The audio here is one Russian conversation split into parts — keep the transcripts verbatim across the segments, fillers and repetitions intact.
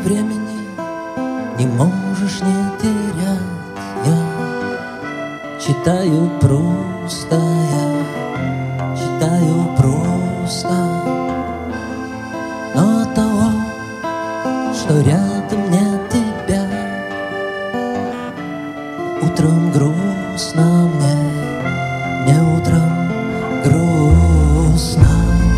времени не можешь не терять. Я читаю просто, я читаю просто, но от того, что рядом нет тебя, утром грустно мне, мне утром грустно.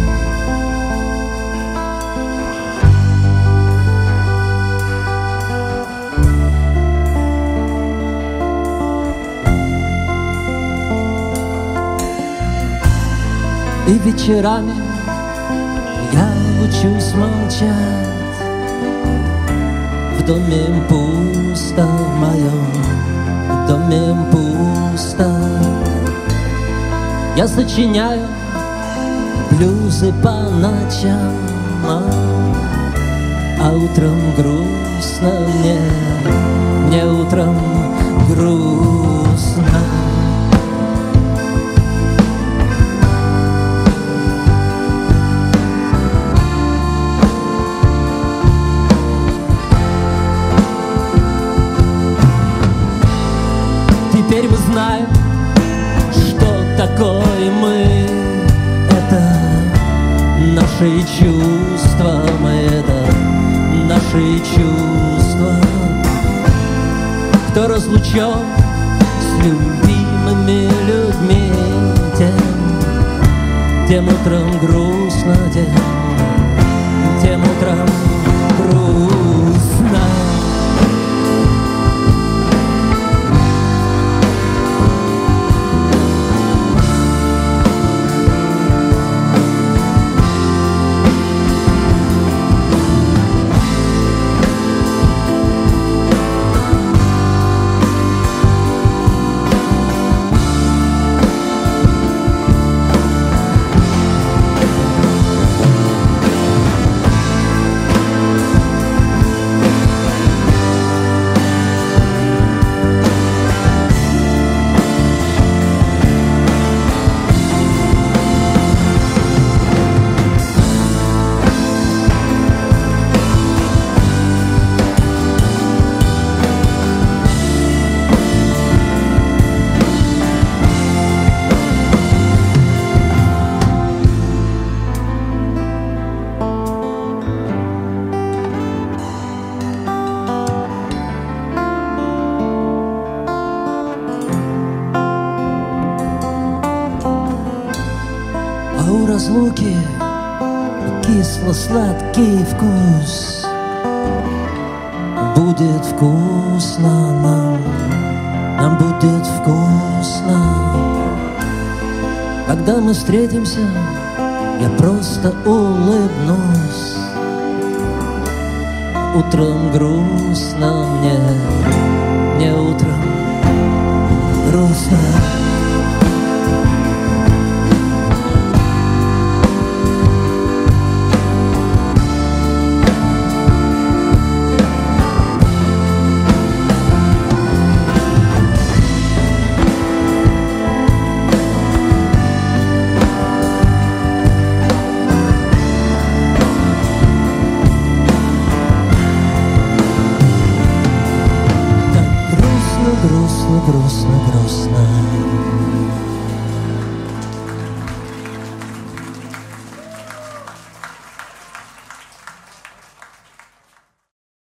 И вечерами я учусь молчать. В доме пусто, в моем доме пусто. Я сочиняю блюзы по ночам, а утром грустно мне, мне утром грустно. Теперь мы знаем, что такое мы. Это наши чувства, мы это наши чувства. Кто разлучен с любимыми людьми, тем, тем утром грустно, тем, тем утром грустно. А у разлуки кисло-сладкий вкус. Будет вкусно нам, нам будет вкусно. Когда мы встретимся, я просто улыбнусь. Утром грустно мне, мне утром грустно. Грустно, грустно, грустно.